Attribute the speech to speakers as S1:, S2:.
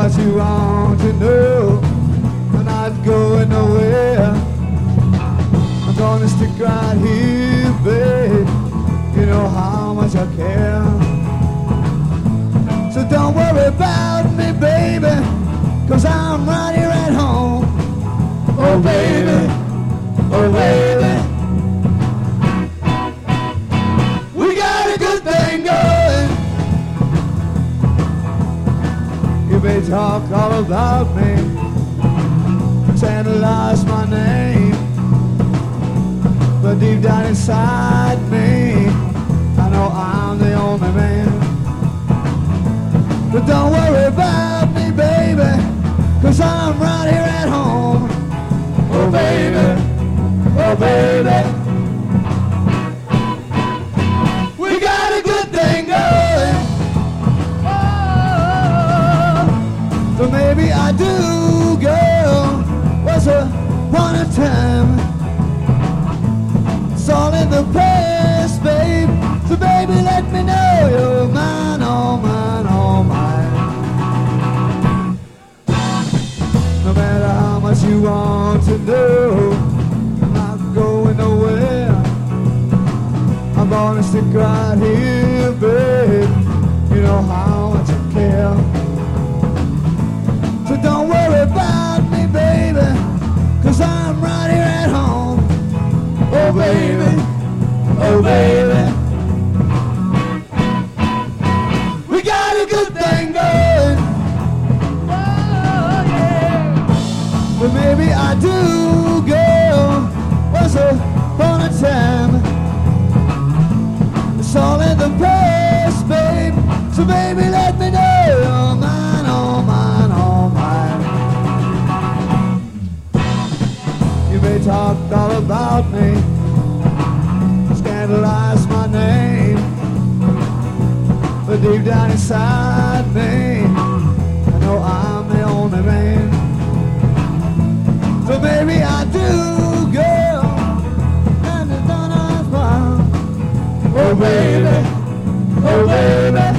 S1: much you want to know. I'm not going nowhere. I'm gonna stick right here, babe. You know how much I care. So don't worry about me, baby, 'cause I'm right here at home. Oh baby, oh baby, we got a good thing going. You may talk all about me, tantalize my name, but deep down inside me, I know I'm the only man. But don't worry about me, baby, 'cause I'm right here at home. Oh baby, oh baby, we got a good thing going. Oh, so maybe I do, girl, once upon a time. It's all in the past, babe, so baby let me know you're mine, oh mine, oh mine. No matter how much you want to know, I'm not going nowhere. I'm gonna stick right here, babe. You know how much I care. So don't worry about me, baby, 'cause I'm right here at home. Oh baby, oh baby, we got a good thing going. Oh yeah. But maybe I do, girl, once upon a time. It's all in the past, babe, so baby let me know you're mine, oh mine, oh mine. You may talk all about me, scandalize my name, but deep down inside me, I know I'm the only man. So maybe I do, girl, and it's done as well. Oh baby, oh baby,